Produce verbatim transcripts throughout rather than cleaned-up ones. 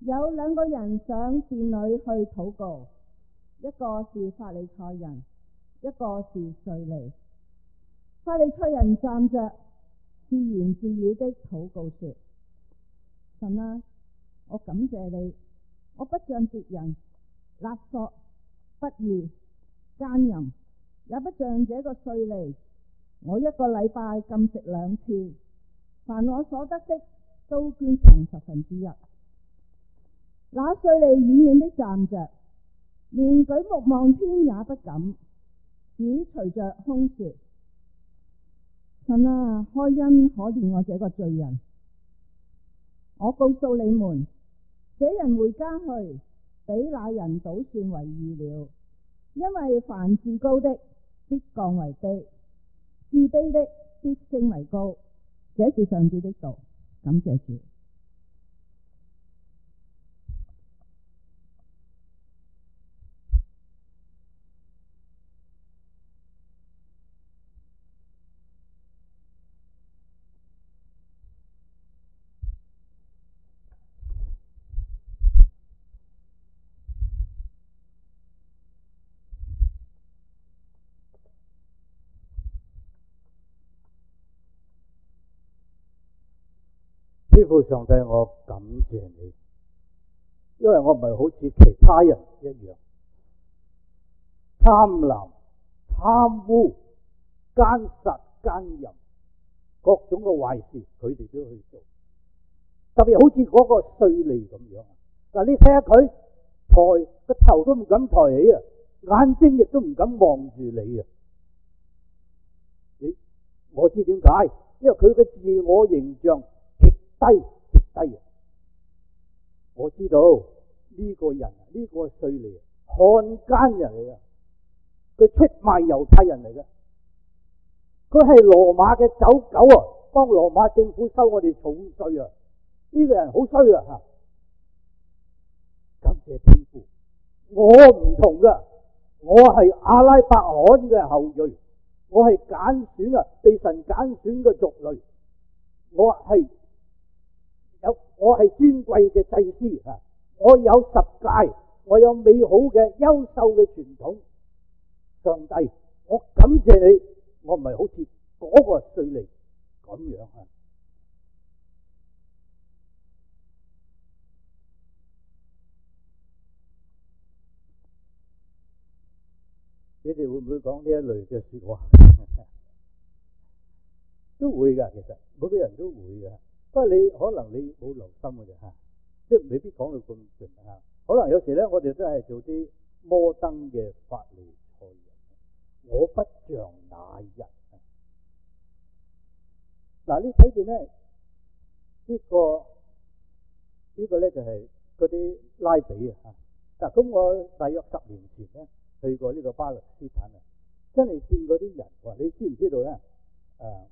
有兩個人上殿裏去禱告，一個是法利賽人，一個是稅吏。法利賽人站着，自言自語的禱告說：神啊，我感謝你，我不像別人勒索、不義、奸淫，也不像這個稅吏。我一個禮拜禁食兩次，凡我所得的都捐上十分之一。那稅吏遠遠的站着，連舉目望天也不敢，只隨着空說：神啊，開恩可憐我這個罪人。我告訴你們，這人回家去，比那人倒算為義了。因為凡自高的，必降為卑；自卑的，必升為高。這是上主的道。感謝主。 天父上帝，我感謝你，因為我唔係好似其他人一樣貪婪、貪污、奸殺、奸淫，各種嘅壞事佢哋都去做。特別好似嗰個稅吏咁樣。嗱，你睇下佢抬個頭都唔敢抬起啊，眼睛亦都唔敢望住你啊！你我知點解？因為佢嘅自我形象低極低啊！我知道呢個人呢、這個稅吏漢奸人嚟嘅，佢出賣猶太人嚟嘅，佢係羅馬嘅走狗啊！幫羅馬政府收我哋重稅啊！呢、這個人好衰啊！吓，感謝天父，我唔同噶，我係阿拉伯罕嘅後裔，我係揀選啊，被神揀選嘅族類，我係。有我係尊貴嘅祭司啊！我有十誡，我有美好嘅優秀嘅傳統。上帝，我感謝你，我唔係好似嗰個稅吏咁樣啊！你哋會唔會講呢一類嘅說話？都會噶，其實每個人都會噶。不過你可能你冇留心嘅啫嚇，即係未必講到咁盡嚇。可能有時咧，我哋都係做啲摩登嘅法利賽人。我不像那人。嗱，你睇見咧，呢個呢個咧就係嗰啲拉比啊嚇。嗱，咁我大約十年前咧去過呢個巴勒斯坦啊，真係見嗰啲人話，你知唔知道咧？誒。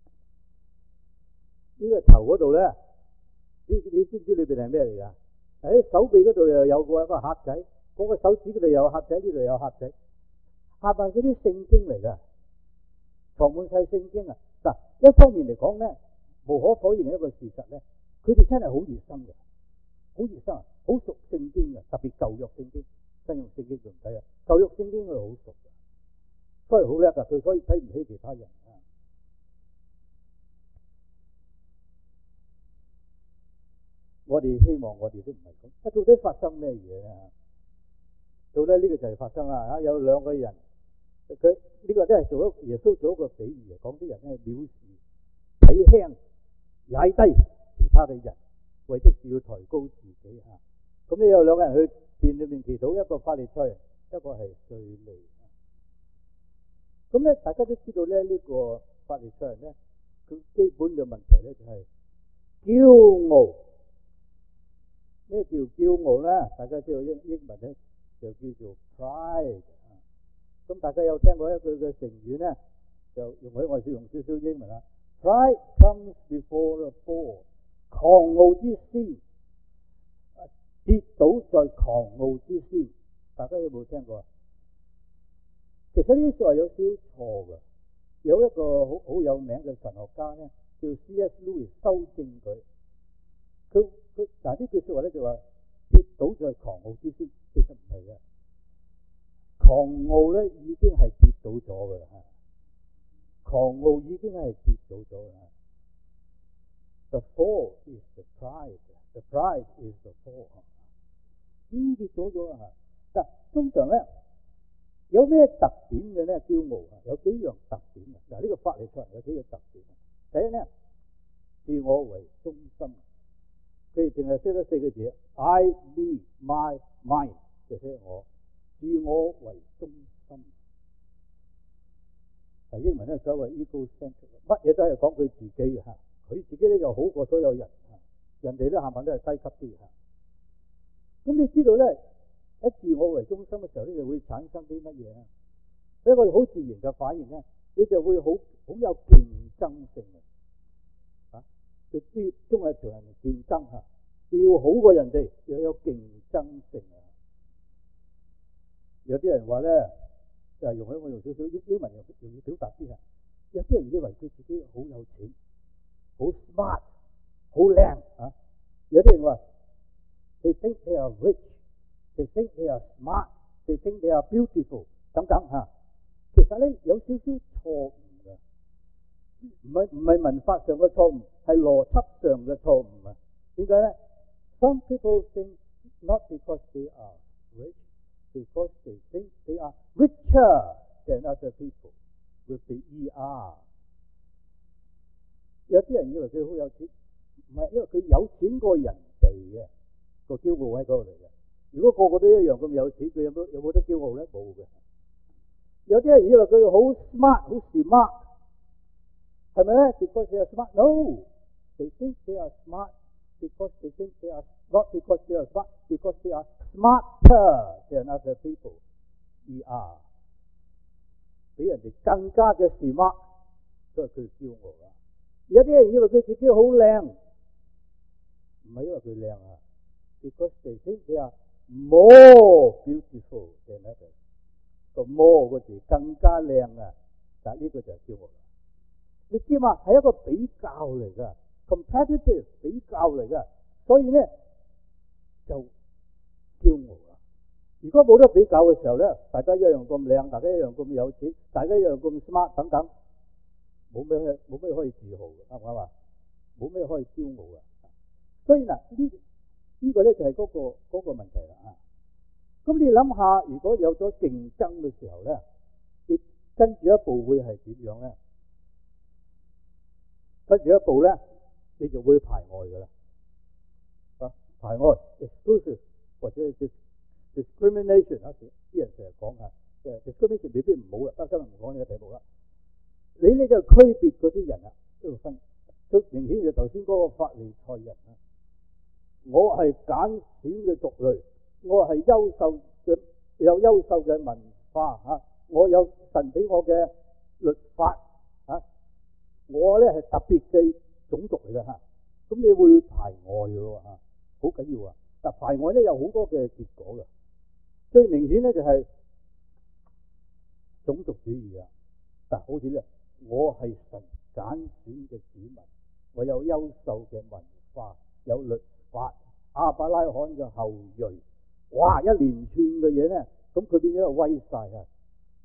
呢個頭嗰度咧，你你知唔知裏邊係咩嚟噶？喺手臂嗰度又有個一個盒仔，嗰個手指嗰度有盒仔，呢度有盒仔，下邊嗰啲聖經嚟噶，藏滿晒聖經啊！嗱，一方面嚟講咧，無可否認一個事實咧，佢哋真係好熱心嘅，好熱心啊，好熟聖經嘅，特別舊約聖經、新約聖經仲唔使啊，舊約聖經佢好熟嘅，所以好叻噶，佢所以睇唔起其他人啊。我哋希望我哋都唔係咁，啊，到底發生咩嘢啊？到底呢個就係發生啦嚇，有兩個人，佢呢、這個真係做咗耶穌做一個比喻，講啲人咧藐視、睇輕、踩低其他嘅人，為的是要抬高自己嚇。咁你有兩個人去殿裏面祈禱，一個法利賽人，一個係稅吏。咁咧，大家都知道咧，呢、這個法利賽人咧，佢基本嘅問題咧就係驕傲。咩叫驕傲咧？大家知道英英文咧就叫做 pride。咁大家有聽過一句嘅成語咧，就容許我少用少少英文啦。Pride comes before a fall， 狂傲之先，跌倒在狂傲之先。大家有冇聽過啊？其實呢啲說話有少少錯嘅。有一個好好有名嘅神學家咧，叫 C S Lewis 修正佢。佢佢嗱呢句說話咧就話倒在狂傲之先，其實唔係嘅。狂傲咧已經係跌倒咗㗎啦，狂傲已經係跌倒咗啦。The fall is the pride. The pride is the fall. 已經跌倒咗啦。嗱，通常咧有咩特點嘅咧？驕傲啊，有幾樣特點啊。嗱，呢個法利賽人有幾個特點。第一咧，自我為中心。佢哋淨係識得四個字 ：I, me, my, mine， 就係我。自我為中心。嗱，英文咧所謂 egocentric， 乜嘢都係講佢自己嘅嚇。佢自己咧就好過所有人嚇，人哋咧冚唪唥都係低級啲嚇。咁你知道咧，喺自我為中心嘅時候咧，就會產生啲乜嘢啊？一個好自然嘅反應咧，你就會好好有競爭性嘅嚇。你知中係同人競爭嚇，要好過人哋，又有競爭性啊！有啲人話咧，就係用喺我用少少英文用容易表達啲啊。有啲人以為佢自己好有錢，好 smart， 好靚啊！有啲人話 ，they think they are rich，they think they are smart，they think they are beautiful 等等嚇。其實咧有少少錯誤嘅，唔係唔係文法上嘅錯誤，係邏輯上嘅錯誤啊！點解咧 ？Some people think not because they are rich。Because they think they are richer than other people with the E R。 有啲人以為佢好有錢，唔係因為佢有錢過人哋嘅，個驕傲喺嗰度嚟嘅。如果個個都一樣咁有錢，佢有冇有冇得驕傲咧？冇嘅。有啲人以為佢好 smart， 好 smart， 係咪咧 ？Because they are smart？ No， they think they are smart。Because they think they are not because they are smart, because they are smarter than other people. E R 比人哋更加嘅 smart， 所以佢驕傲啊！有啲人以為佢自己好靚，唔係因為佢靚啊 ，because they think they are more beautiful than others。個 more 個字更加靚啊！但係呢個就係驕傲啦。你知嘛？係一個比較嚟㗎。competitive 比較嚟㗎，所以咧就驕傲啦。如果冇得比較嘅時候咧，大家一樣咁靚，大家一樣咁有錢，大家一樣咁 smart 等等，冇咩冇咩可以自豪嘅，啱唔啱啊？冇咩可以驕傲嘅。所以嗱，呢呢個咧就係嗰個嗰個問題啦啊！咁你諗下，如果有咗競爭嘅時候咧，你跟住一步會係點樣咧？跟住一步咧？你就會排外㗎啦，啊排外 exclusive 或者 discrimination 啊，啲人成日講啊，即係 discrimination 未必唔好啦，但今日唔講呢個題目啦。你呢就區別嗰啲人啊，都要分。最明顯就頭先嗰個法利賽人啊，我係揀選嘅族類，我係優秀嘅有優秀嘅文化嚇，我有神俾我嘅律法嚇，我咧係特別嘅種族嚟嘅嚇，咁你會排外嘅喎嚇，好緊要啊！但排外咧有好多嘅結果嘅，最明顯咧就係種族主義啊！嗱，好似咧，我係神揀選嘅子民，我有優秀嘅文化，有律法，亞伯拉罕嘅後裔，哇！一連串嘅嘢咧，咁佢變咗威曬啊！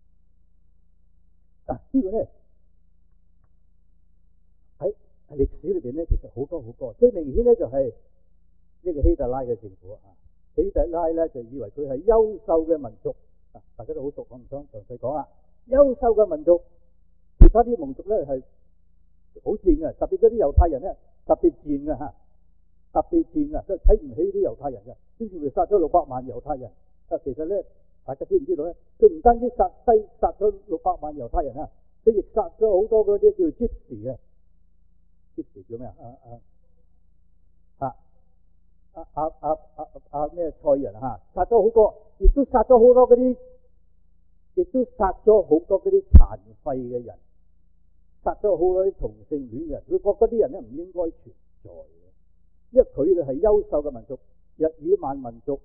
嗱，呢個咧喺歷史裏邊咧，其實好多好多，最明顯咧就係呢個希特拉嘅政府啊！希特拉咧就以為佢係優秀嘅民族，啊，大家都好熟，我唔想詳細講啦。優秀嘅民族，其他啲民族咧係好賤嘅，特別嗰啲猶太人咧特別賤嘅嚇，特別賤嘅，佢睇唔起啲猶太人嘅，於是佢殺咗六百萬猶太人。啊，其實咧，大家知唔知道咧？佢唔單止殺低殺咗六百萬猶太人啊，佢亦殺咗好多嗰啲叫 Gypsy 啊 ，Gypsy 叫咩啊？啊啊啊啊啊啊啊咩塞人嚇，殺咗好多，亦都殺咗好多嗰啲。亦都殺咗好多嗰啲殘廢嘅人，殺咗好多啲同性戀嘅人。佢覺得嗰啲人咧唔應該存在嘅，因為佢哋係優秀嘅民族，日耳曼民族。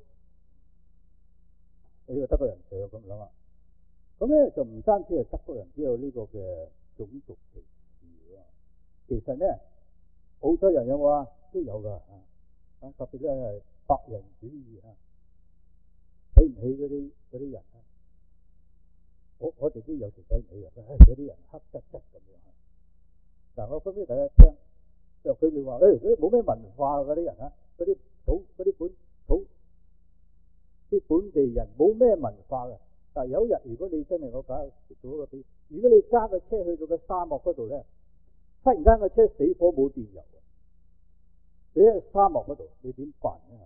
呢個德國人就有咁諗啊。咁咧就唔單止係德國人只有呢個嘅種族歧視喎。其實咧，澳洲人有冇啊？都有㗎。 啊，特別咧係白人主義啊，睇唔起嗰啲嗰啲人啊。我我哋都有時睇唔起人，唉，嗰啲人黑質質咁樣。嗱，我講俾大家聽，就佢哋話，誒，嗰啲冇咩文化嗰啲人啊，嗰啲土嗰啲本土啲本地人冇咩文化嘅。但係有一日，如果你真係我搞做一個比，如果你揸個車去到個沙漠嗰度咧，忽然間個車死火冇電油，你喺沙漠嗰度，你點辦咧？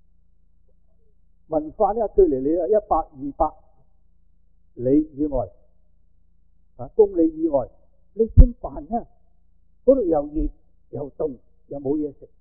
文化咧，距離你啊一百二百里以外啊，公里以外，你點辦咧？嗰度又熱又凍又冇嘢食，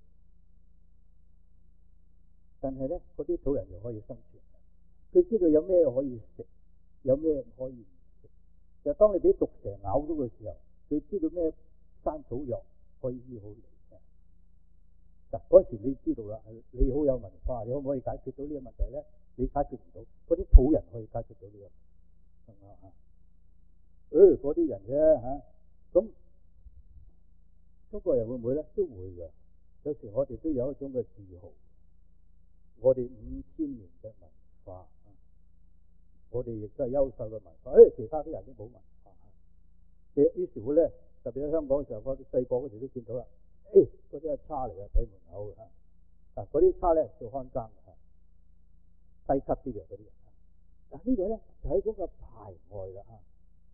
但係咧嗰啲土人又可以生存，佢知道有咩可以食，有咩唔可以唔食。就當你俾毒蛇咬咗嘅時候，佢知道咩山草藥可以醫好你。嗱，嗰時你知道啦，你好有文化，你可唔可以解決到呢個問題咧？你解決唔到，嗰啲土人可以解決到呢個。係嘛？誒，嗰啲人啫嚇，咁中國人會唔會咧？都會㗎。有時我哋都有一種嘅自豪，我哋五千年嘅文化，我哋亦都係優秀嘅文化。誒，其他啲人都冇文化。嘅於是乎咧，特別喺香港嘅時候，我哋細個嗰時都見到啦。誒，嗰啲係叉嚟嘅，睇門口嘅。嗱，嗰啲叉咧做看更嘅，低級啲嘅嗰啲人。嗱，呢個咧就係一種嘅排外啦嚇。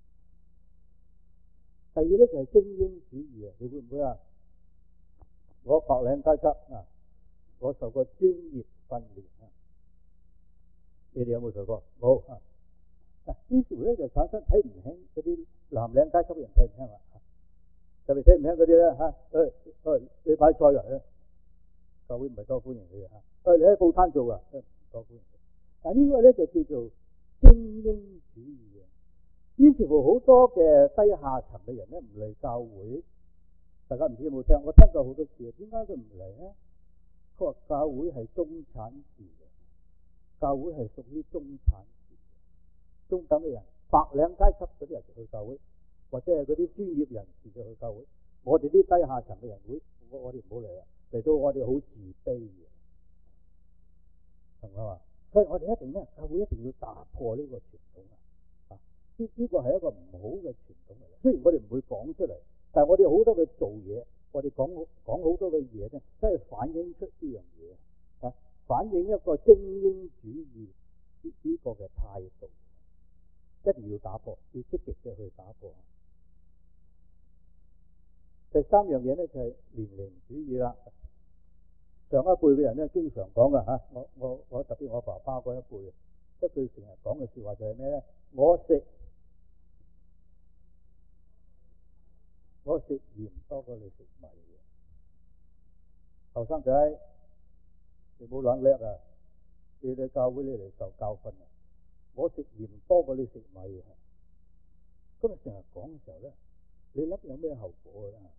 第二咧就係精英主義啊，你會唔會啊？我白領階級啊，我受過專業訓練啊，你哋有冇受過？冇啊。嗱，於是乎咧就產生睇唔起嗰啲藍領階級嘅人，睇唔起啦。特別睇唔起嗰啲咧嚇，誒誒，你擺菜嘅，教會唔係多歡迎你嘅嚇。誒，你喺報攤做啊，唔多歡迎你。但呢個咧就叫做精英主義啊。於是乎好多嘅低下層嘅人咧唔嚟教會，大家唔知有冇聽？我聽過好多次，點解佢唔嚟咧？佢話教會係中產事嘅，教會係屬於中產事，中等嘅人，白領階級嗰啲人就去教會。或者係嗰啲專業人士就去教會，我哋啲低下層嘅人會，我我哋唔好嚟啦，嚟到我哋好自卑嘅，係咪啊？所以我哋一定咧，教會一定要打破呢個傳統啊！啊，呢呢個係一個唔好嘅傳統嚟嘅。雖然我哋唔會講出嚟，但係我哋好多嘅做嘢，我哋講講好多嘅嘢咧，都係反映出呢樣嘢啊，反映一個精英主義呢呢個嘅態度，一定要打破，要積極嘅去打破。第三樣嘢咧就係年齡主義啦。上一輩嘅人咧經常講噶嚇，我我我特別我爸爸嗰一輩，一句成日講嘅説話就係咩咧？我食我食鹽多過你食米嘅。後生仔，你冇撚叻啊！你去教會你嚟受教訓啊！我食鹽多過你食米啊！今日成日講嘅時候咧，你諗有咩後果啊？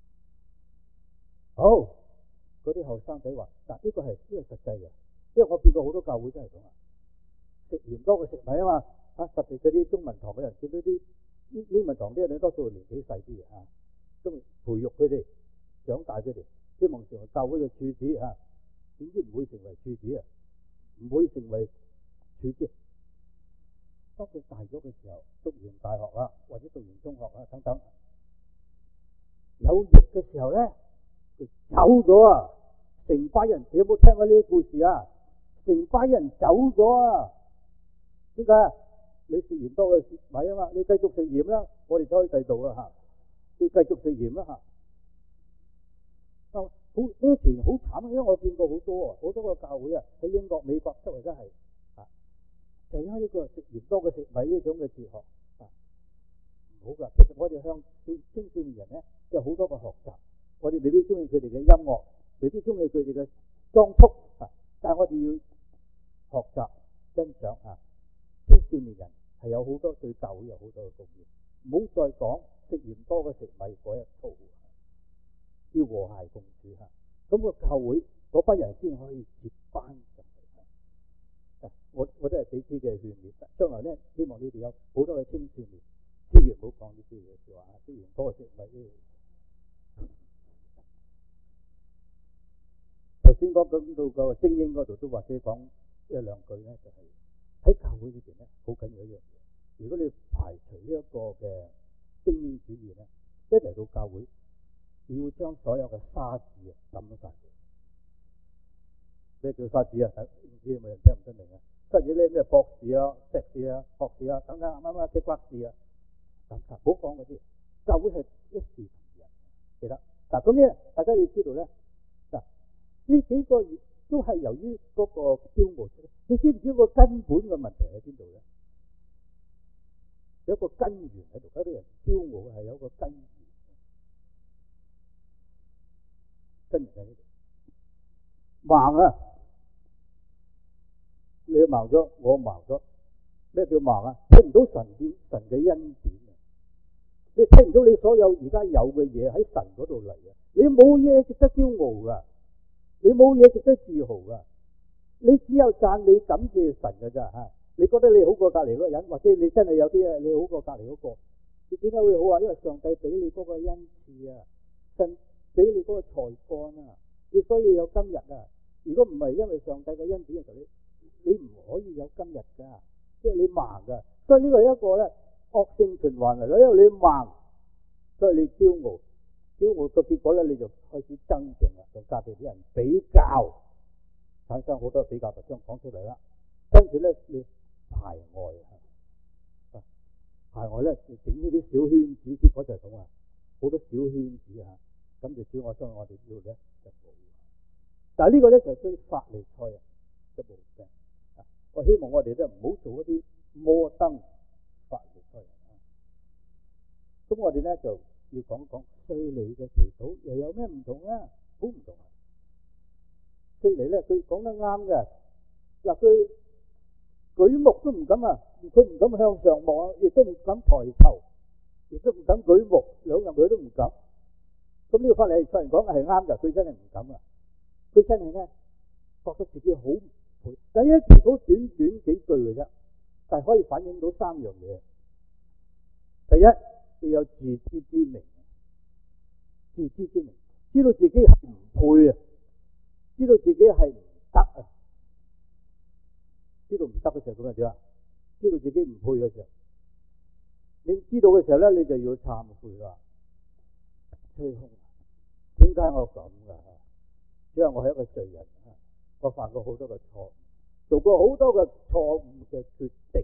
好，嗰啲後生仔話：嗱，呢個係呢個實際嘅，因為我見過好多教會都係咁啊，食鹽多過食米啊嘛。啊，特別嗰啲中文堂嘅人，見到啲英英文堂啲人，多數年紀細啲嘅嚇，都培育佢哋長大佢哋，希望成為教會嘅柱子嚇。點知唔會成為柱子啊？唔會成為柱子。當佢大咗嘅時候，讀完大學啦，或者讀完中學啦等等，有疫嘅時候咧，佢走咗啊！成班人，你有冇聽過呢啲故事啊？成班人走咗啊！點解啊？你食鹽多過食米啊嘛，你繼續食鹽啦，我哋走去第度啦嚇，你繼續食鹽啦嚇。啊，好呢啲情好慘啊！因為我見過好多啊，好多個教會啊，喺英國、美國周圍都係啊，就係因為呢個食鹽多過食米呢種嘅哲學啊，唔好噶。其實我哋向青少年人咧有好多個學習，我哋未必中意佢哋嘅音樂，未必中意佢哋嘅裝束啊，但係我哋要學習欣賞啊，青少年人係有好多對教會有好多嘅貢獻，唔好再講食鹽多過食米嗰一套，要和諧共處嚇，咁個教會嗰班人先可以接班上嚟。我我都係彼此嘅勸勉，將來咧希望你哋有好多嘅青少年，千祈唔好講呢啲嘢説話，食鹽多過食米。頭先講講到個精英嗰度都或者講一兩句咧，就係、是、喺教會裏邊咧，好緊要一樣嘢。如果你排除呢一個嘅精英主義咧，一嚟到教會，你要將所有嘅沙子啊抌咗晒。咩叫沙子啊？唔知有冇人聽唔得明啊？沙子咧咩博士啊、碩士啊、學士啊等等，啱啱嘅博士啊，咁唔好講嗰啲。教會係一視同仁，記得嗱。咁咧，大家要知道咧，嗱呢幾個月都係由於嗰個驕傲。你知唔知個根本嘅問題喺邊度咧？有一個根源喺度，嗰啲人驕傲係有一個根源，根源喺呢度。盲啊！你盲咗，我盲咗。咩叫盲啊？睇唔到神嘅神嘅恩典啊！你睇唔到你所有而家有嘅嘢喺神嗰度嚟啊！你冇嘢值得驕傲噶，你冇嘢值得自豪噶，你只有讚美感謝神噶咋吓？你覺得你好過隔籬嗰個人，或者你真係有啲啊，你好過隔籬嗰個，你點解會好啊？因為上帝俾你嗰個恩賜啊，神俾你嗰個才幹啊，你所以有今日啊！如果唔係因為上帝嘅恩典嘅時候，你你唔可以有今日噶，因為你盲噶，所以呢個係一個咧惡性循環嚟嘅。因為你盲，所以你驕傲，驕傲個結果咧，你就開始爭競啦，同隔籬啲人比較，產生好多比較，就將講出嚟啦。跟住咧，你排外啊，排外咧，整呢啲小圈子，結果就係咁啊，好多小圈子啊，咁就主我相信我哋呢度咧就冇。但係呢個咧就係啲法利賽人嘅毛病。我希望我哋咧唔好做一啲摩登法利賽人啊。咁我哋咧就要講講稅吏嘅祈禱又有咩唔同啊？好唔同啊！稅吏咧，佢講得啱嘅。嗱，佢舉目都唔敢啊，佢唔敢向上望，亦都唔敢抬頭，亦都唔敢舉目，兩樣佢都唔敢。咁呢個法利賽人講嘅係啱嘅，佢真係唔敢啊！佢真係咧覺得自己好唔配。但係呢祈禱短短幾句嘅啫，但係可以反映到三樣嘢。第一，佢有自知之明，自知之明，知道自己係唔配啊，知道自己係唔得啊。知道唔得嘅時候咁啊點啊？知道自己唔配嘅時候，你知道嘅時候咧，你就要懺悔啦。吹空，點解我咁噶？因為我係一個罪人啊，我犯過好多嘅錯誤，做過好多嘅錯誤嘅決定。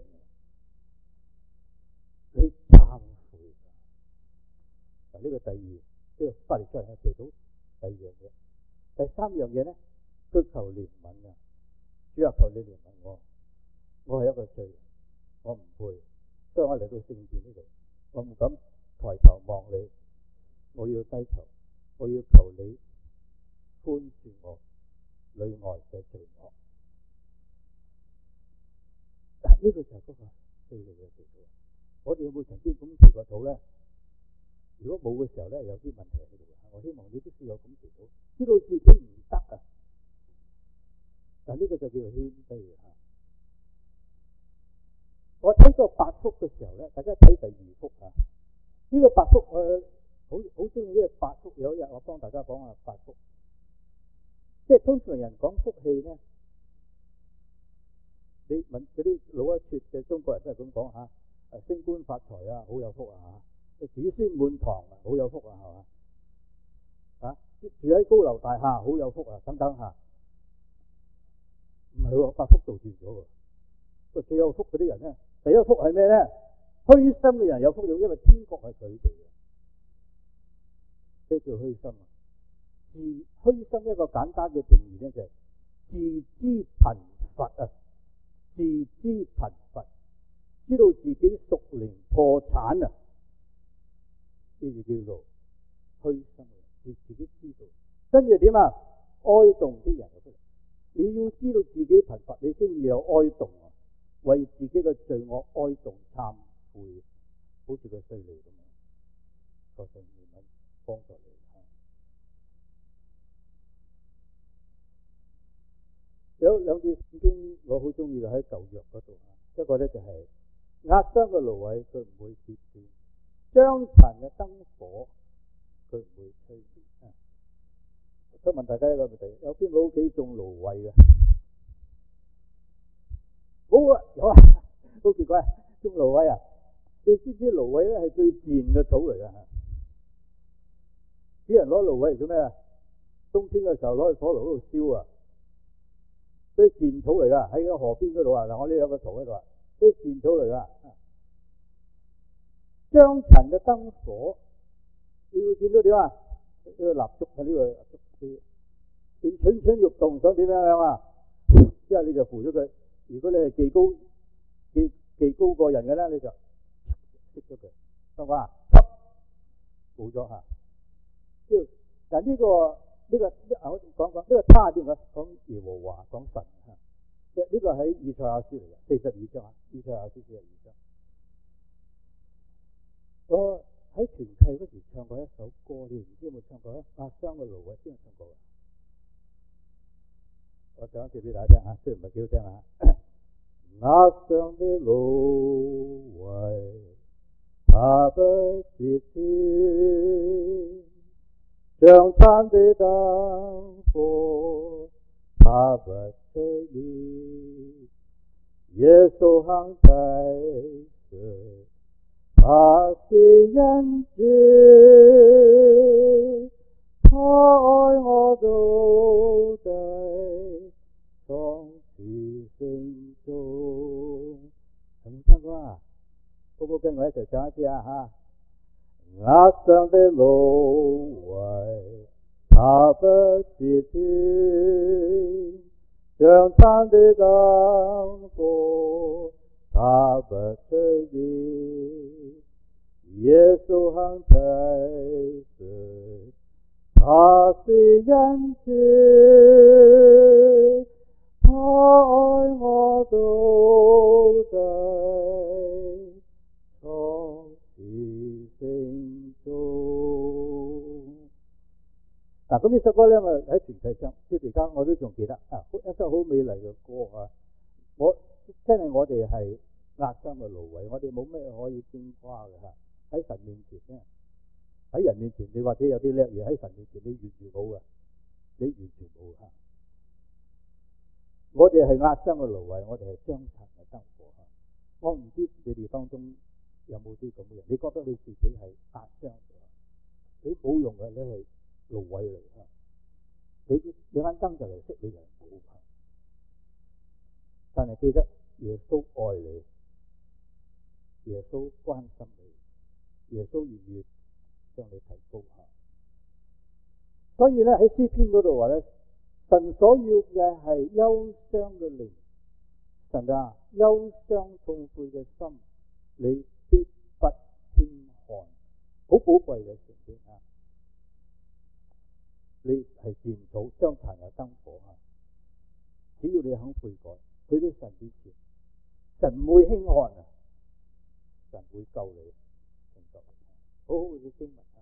你懺悔嗱，呢個第二，呢個法利賽人嘅祈禱第二樣嘢。第三樣嘢咧，佢求憐憫啊！主啊，求你憐憫我。我係一個罪人，我唔配，所以我嚟到聖殿呢度，我唔敢抬頭望你，我要低頭，我要求你寬恕我裏外嘅罪惡。呢、這個就係嗰個對你嘅祈禱。我哋有冇曾經咁祈過禱咧？如果冇嘅時候咧，有啲問題喺度。我希望你都試過咁祈禱，知道自己唔得啊！但呢個就叫做謙卑啊！我睇個八福嘅時候咧，大家睇第二福啊。呢、這個八福我好好中意呢個八福。有一日我幫大家講下八福，即係通常人講福氣咧，你問嗰啲老一撮嘅中國人都係咁講吓，誒升官發財啊，好有福啊吓；子孫滿堂啊，好有福啊，係嘛？啊，住喺高樓大廈，好有福啊，等等吓。唔係喎，八福倒轉咗喎。個最有福嗰啲人咧，第一福係咩咧？虛心嘅人有福了，因為天國係佢哋嘅。咩叫虛心啊？自虛心一個簡單嘅定義咧，就係自知貧乏啊，自知貧乏，知道自己屬靈破產啊，呢就叫做虛心嘅人，你自己知道。跟住點啊？哀慟啲人有福，你要知道自己貧乏，你先要有哀慟啊。為自己嘅罪惡哀慟懺悔，好似個稅吏咁樣，求神憐憫幫助你。有兩段聖經我好中意嘅喺舊約嗰度，一個咧就係壓傷嘅蘆葦佢唔會折斷，將殘嘅燈火佢唔會吹滅。 想問大家一個問題：有邊個屋企種蘆葦嘅？冇啊，有啊，好奇怪，種蘆葦啊！你知唔知蘆葦咧係最賤嘅草嚟㗎？啲人攞蘆葦嚟做咩啊？冬天嘅時候攞去火爐嗰度燒啊！啲賤草嚟㗎，喺個河邊嗰度啊！嗱，我呢有個圖喺度啊，啲賤草嚟㗎。將塵嘅燈火，你會見到點啊？呢個蠟燭喺呢個蠟燭，你蠢蠢欲動，想點樣樣啊？之後你就扶咗佢。如果你係技高技技高過人嘅咧，你就熄咗佢，得唔得啊？冇咗嚇。即係但呢個呢個講講呢個他點講？講耶和華講神嚇。即係呢個喺以賽亞書嚟嘅，四十二章啊，以賽亞書四十二章。我喺團契嗰時唱過一首歌，你唔知有冇唱過咧？壓傷嘅蘆葦邊個唱過啊？我講一次俾大家聽嚇，雖然唔係幾好聽啊。壓傷的蘆葦，它不折斷；將殘的燈火，它不吹滅。耶穌行在世，他是恩主，他愛我到底，從此生中。有冇聽過啊？個個跟我一齊唱一次啊嚇！壓傷的蘆葦，它不折斷；將殘的燈火，它不吹滅。耶穌行在世，他是恩主，他愛我到底，從此生中。嗱，咁呢首歌咧，我喺團契唱，即係而家我都仲記得啊，一首好美麗嘅歌啊！我真係我哋係壓傷嘅蘆葦，我哋冇咩可以矜誇嘅嚇。喺神面前咧，喺人面前，你或者有啲叻嘢，喺神面前你完全冇嘅，你完全冇嚇。我哋係壓傷嘅蘆葦，我哋係將殘嘅燈火嚇。我唔知你哋當中有冇啲咁嘅人，你覺得你自己係壓傷咗，你冇用嘅，你係蘆葦嚟嚇。你你間燈就嚟熄，你就冇嚇。但係記得耶穌愛你，耶穌關心你，耶穌願意將你提高下。所以咧喺詩篇嗰度話咧，神所要嘅係憂傷嘅靈，神啊，憂傷痛悔嘅心，你必不輕看，好寶貴嘅聖經啊！你係賤草，將殘嘅燈火啊！只要你肯悔改，去到神之前，神唔會輕看啊！神會救你，救你，好好嘅經文啊！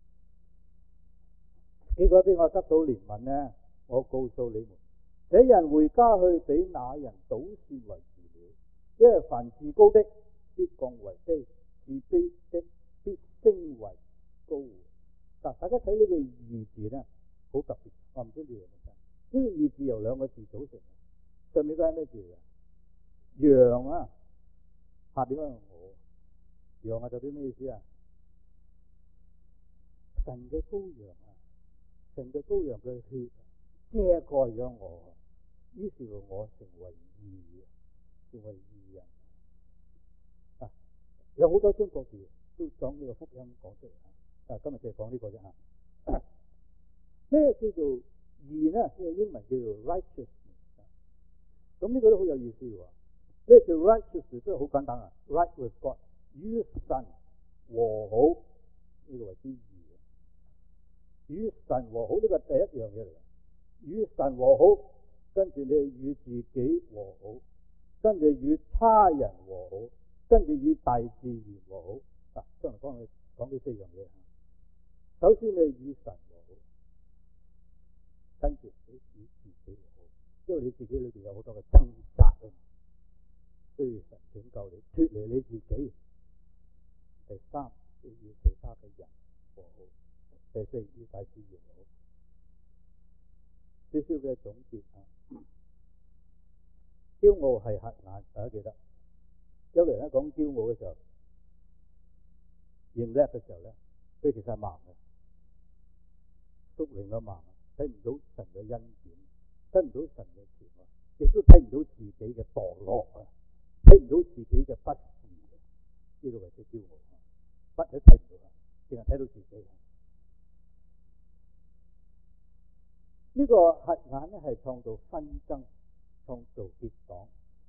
結果俾我得到憐憫呢，我告訴你們，這人回家去比那人倒算為義了，因為凡自高的必降為卑，自卑的必升為高。嗱，大家睇呢個義字呢，好特別，我唔知你哋明唔明？呢個義字由兩個字組成，上面嗰係咩字啊？羊啊，下邊嗰係我。羊啊，代表咩意思啊？神嘅羔羊啊，神嘅羔羊嘅血遮蓋咗我，於是乎我成為義，成為義人。啊，有好多中國字都講呢個福音講出嚟啊！今日就係講呢個啫嚇。咩叫做義呢？呢個英文叫做 righteousness。咁呢個都好有意思喎。咩叫 righteousness？都係好簡單啊 ，right with God。與神和好呢個為之義，與神和好呢個第一樣嘢嚟嘅。與神和好，跟住你與自己和好，跟住與他人和好，跟住與大自然和好。嗱、啊，將來講你講呢四樣嘢。首先你與神和好，跟住你與自己和好，因為你自己裏邊有好多嘅掙扎啊，需要神拯救你，脫離你自己。第三，與其他嘅人和好；第四，與大自然和好。 少少嘅總結啊。驕傲係瞎眼，大家記得。有個人咧講驕傲嘅時候，認叻嘅時候咧，佢其實係盲嘅，屬靈嘅盲，睇唔到神嘅恩典，睇唔到神嘅慈愛，亦都睇唔到自己嘅墮落啊，睇唔到自己嘅不是，呢個為之驕傲，乜都睇唔到啊，淨係睇到自己。呢個瞎眼咧係創造紛爭，創造結黨。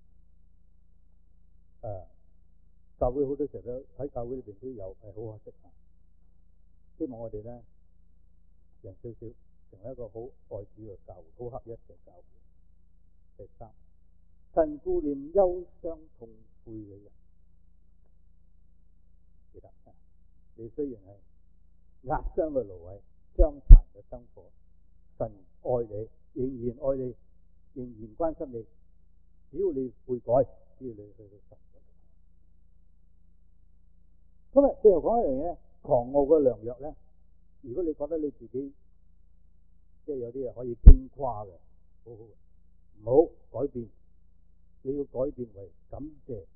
誒，教會好多時候都喺教會裏邊都有，係好可惜啊！希望我哋咧人少少，成為一個好愛主嘅教會，好合一嘅教會。第三，神顧念憂傷痛悔嘅人。記得啊，你雖然係壓傷嘅蘆葦，將殘嘅燈火，神愛你，仍然愛你，仍然關心你。只要你悔改，只要你去到神。今日最後講一樣嘢，狂傲嘅良藥咧。如果你覺得你自己即係有啲嘢可以矜誇嘅，好好，唔好改變，你要改變為感謝